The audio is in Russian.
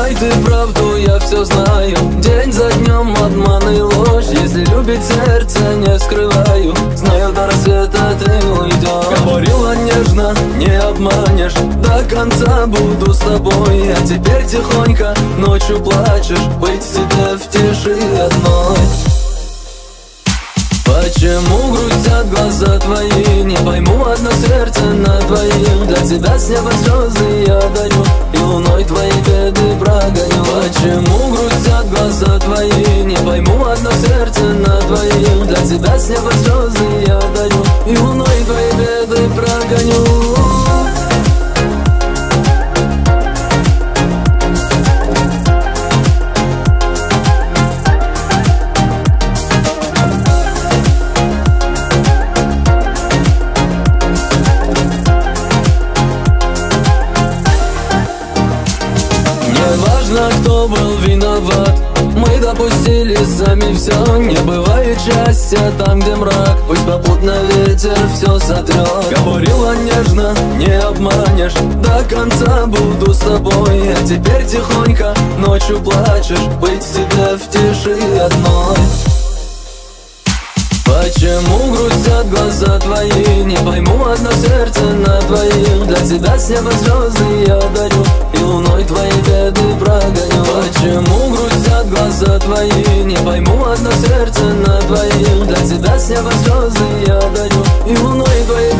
скрывай ты правду, я все знаю. День за днем обман и ложь. Если любит сердце, не скрываю. Знаю, до рассвета ты уйдешь. Говорила нежно, не обманешь. До конца буду с тобой. А теперь тихонько ночью плачешь. Быть тебе в тиши одной. Почему грустят глаза твои? Не пойму, одно сердце на двоих. Для тебя с неба слезы я дарю, и луной твои беды прогоню. Почему грустят глаза твои? Не пойму, одно сердце на двоих. Для тебя с неба слезы я дарю, и луной твои беды прогоню. Неважно, кто был виноват, мы допустили сами все. Не бывает счастья там, где мрак. Пусть попутно ветер все сотрет. Говорила нежно, не обманешь. До конца буду с тобой. А теперь тихонько ночью плачешь. Быть тебе в тиши одной. Почему грустят глаза твои? Не пойму, одно сердце на двоих. Для тебя с неба слезы я дарю, и луной твои беды прогоню. Почему грустят глаза твои? Не пойму, одно сердце на двоих. Для тебя с неба слезы я дарю, и луной твои